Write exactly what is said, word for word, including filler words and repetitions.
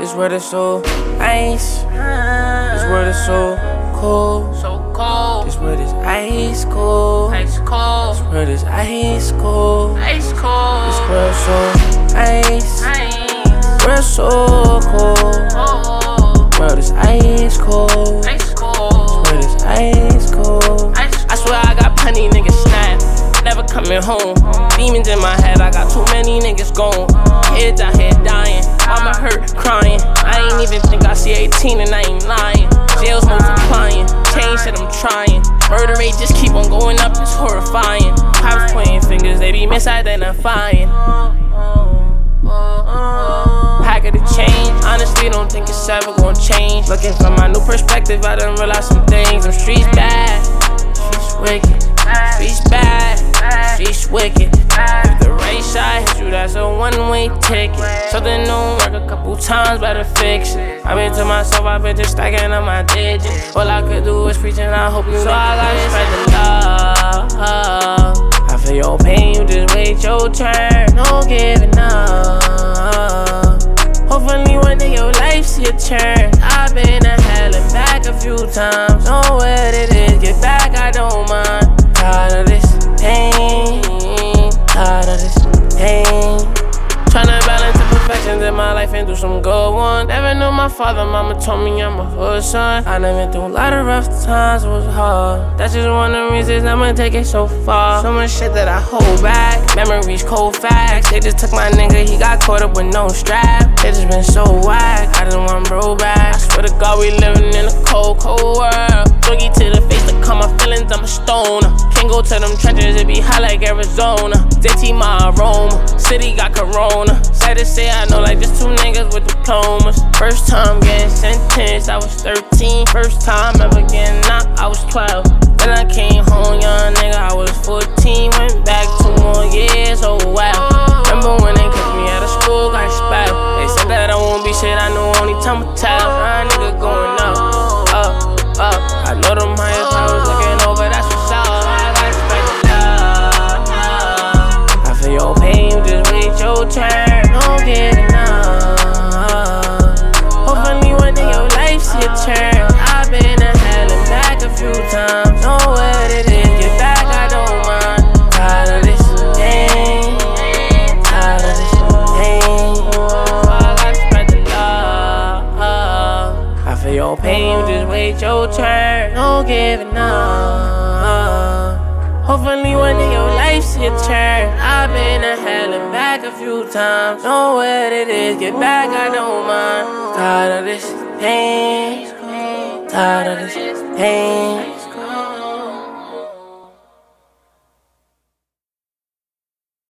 This world is so ice. This world is so cold. So cold. This world is ice cold. Ice cold. This world is ice cold. Ice cold. This world so ice. Ice. World so cold. Oh. World is ice cold. Ice cold. World is ice cold. Ice. I swear I got plenty niggas snap. Never coming home. Demons in my head, I got too many niggas gone. Kids out here dying, mama hurt, crying. I ain't even think I see eighteen and I ain't lying. Jails multiplying, change shit I'm trying. Murder rate just keep on going up, it's horrifying. Cops pointing fingers, they be misidentifying. How could it change? Honestly, don't think it's ever gonna change. Looking from my new perspective, I done realized some things. Them streets bad, streets wicked. Streets bad, streets wicked. If the right side hits you, that's a one-way ticket. Something don't work a couple times, better fix it. I been to myself, I been just stacking up my digits. All I could do is preach and I hope you so I gotta spread the love. I feel your pain, you just wait your turn. No giving up. Hopefully one day your life see a turn. I've been to hell and back a few times. Know what it is, get back, I don't mind. Tired of this pain, tired of this pain. Tryna balance the perfections in my life and do some good ones. Never knew my father, mama told me I'm a hood son. I done been through a lot of rough times, it was hard. That's just one of the reasons I'ma take it so far. So much shit that I hold back, memories cold facts. They just took my nigga, he got caught up with no strap. They just been so whack, I just want bro back. I swear to God we living in a cold, cold world. Doggy to the face to calm my feelings, I'm a stoner. Can't go to them trenches, it be hot like Arizona. Dirty my aroma, city got corona. Sad to say I know like just two niggas with diplomas. First time getting sentenced, I was thirteen. First time ever getting knocked, I was twelve. Then I came home, young nigga, I was fourteen. Went back two more years, oh wow. Remember when they kicked me out of school, got expelled. They said that I won't be shit, I know only time will tell. Nah, nigga going up, up, up. I know them higher powers looking over, that's what's up. I gotta spread the love. I feel your pain, you just wait your turn. No giving up. Hopefully one day your life see a turn. I've been to hell and back a few times. Know what it is, get back, I don't mind. Tired of this pain, tired of this pain. I gotta spread the love. I feel your pain, you just wait your turn. No giving up. Hopefully one day your life see a turn. I've been to hell and back a few times. Know what it is, get back, I don't mind. Tired of this pain, tired of this pain.